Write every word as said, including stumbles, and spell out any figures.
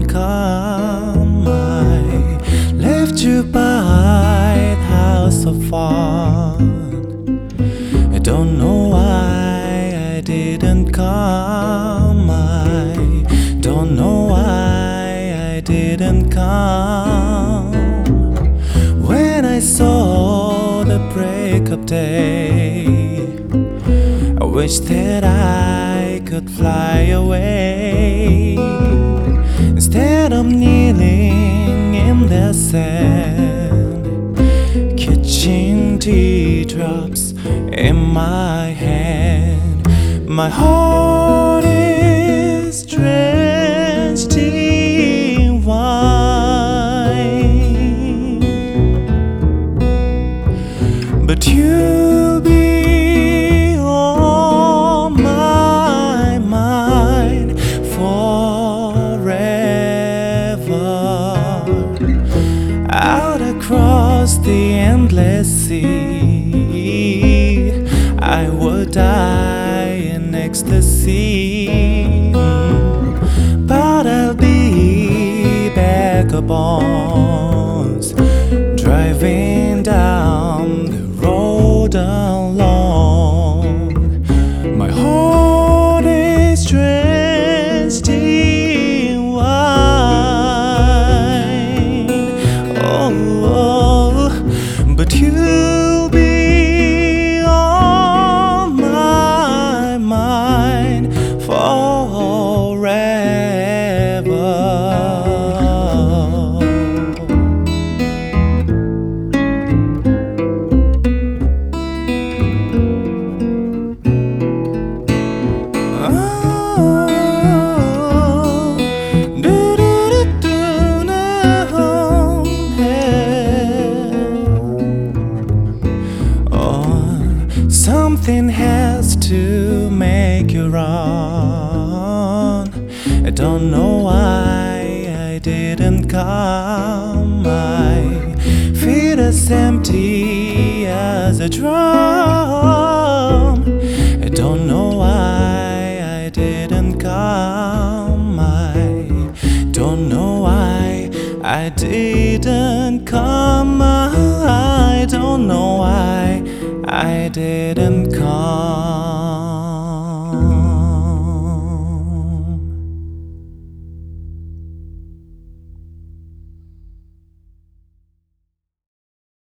come. I left you by the house of fun. I don't know why I didn't come. I don't know why I didn't come. When I saw the break of day, I wish that I could fly away. Instead of kneeling in the sand, catching teardrops in my hand, my heart is drenched in wine. But you'll be on my mind forever. Out across the endless sea, I would die in ecstasy. But I'll be back upon, driving down the road alone. My heart is drenched in wine. Oh, oh, but you'll be on my mind forever. Something has to make you run. I don't know why I didn't come. My feet as empty as a drum. I don't know why I didn't come. I don't know why I didn't come. I don't know why I didn't come.